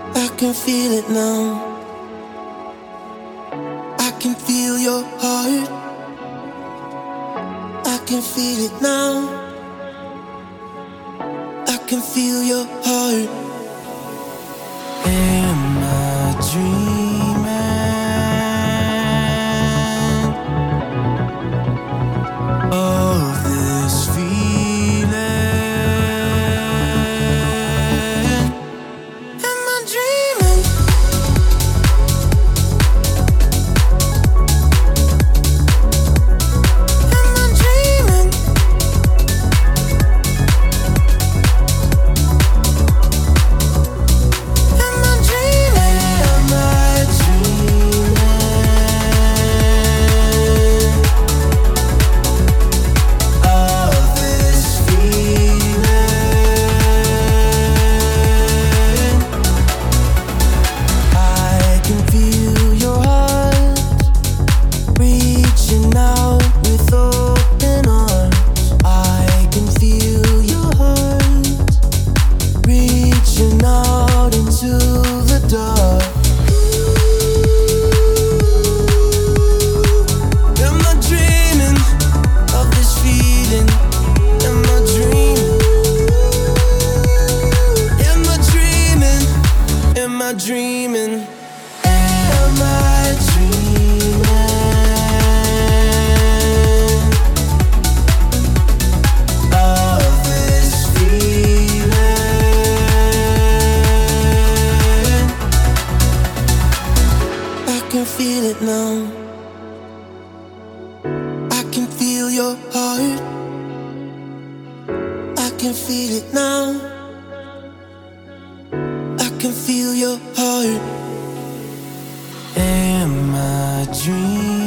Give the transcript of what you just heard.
I can feel it now. I can feel your heart. I can feel it now. I can feel your heart. Am I dreaming of this feeling? Am I dreaming? Am I dreaming? Am I dreaming? Am I dreaming of this feeling? I can feel your heart reaching out with open arms. I can feel your heart reaching out into the dark. Am I dreaming of this feeling? Am I dreaming? Am I dreaming? Am I dreaming? Am I dreaming of this feeling? I can feel it now. I can feel your heart. I can feel it now. I can feel your heart. Am I dreaming?